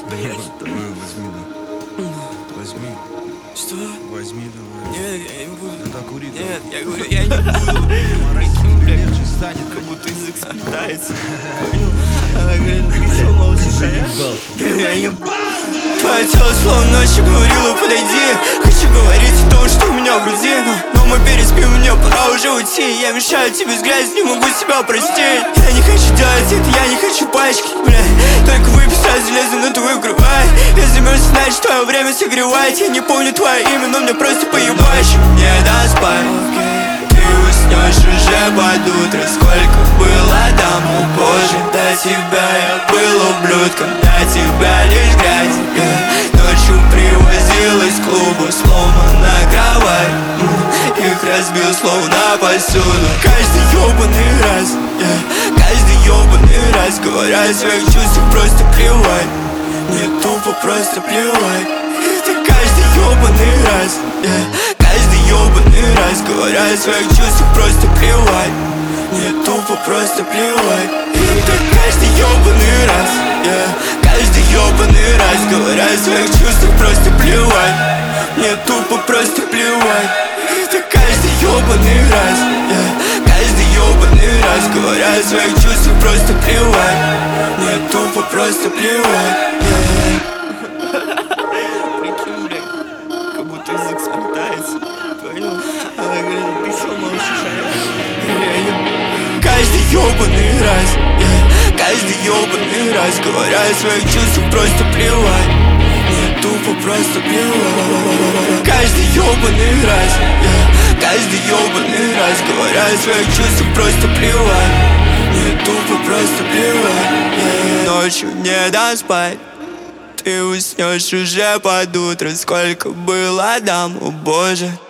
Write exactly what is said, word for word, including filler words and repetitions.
Давай, давай, возьми, да. Возьми. Что? Возьми, давай. Нет, я не буду. Ну да, кури. Нет, я говорю, я не буду. Марайкин легче станет, Как будто язык сплетается. Понял? Она говорит, ты что молчишь, а я? Я ебал. Твое тело словно ночью говорила, подойди. Хочу говорить о том, что у меня в груди, но, но мы переспим, мне пора уже уйти. Я мешаю тебе взгляд, не могу себя простить. Я не хочу делать это, я не хочу пачки, бля. Только выписать железо на твою кровать. Я замерз, значит твое время согревает. Я не помню твое имя, но мне просто поебать. Не даст спать. Ты уснешь уже под утро. Сколько было там, о боже. До тебя я был ублюдком, до тебя лишь грязь, yeah. Ночью привозил из клуба сломана кровать, mm. Их разбил словно посуду. Каждый ёбаный раз, yeah. Каждый ёбаный раз говоря о своих чувствах, просто плевать. Мне тупо просто плевать. Это каждый ёбаный раз, yeah. Каждый ёбаный раз говоря о своих чувствах, просто плевать. Мне тупо просто плевать. Это каждый ёбаный раз, yeah. Каждый ёбаный раз говоря о своих чувствах, просто плевать. Мне тупо просто плевать. Это каждый ёбаный раз, yeah. Каждый ёбаный раз говоря о своих чувствах, просто плевать. Мне тупо просто плевать, yeah. Прикинь, блядь, как будто язык сплетается. Понял? Она говорит, ты что молчишь, а я? Каждый ёбаный раз, yeah. Каждый ёбаный раз говоря о своих чувствах, просто плевать. Мне тупо просто плевать. Каждый ёбаный раз, yeah. Каждый ёбаный раз говоря о своих чувствах, просто плевать. Мне тупо просто плевать, yeah. Ночью не дам спать. Ты уснешь уже под утро. Сколько было дам, о боже.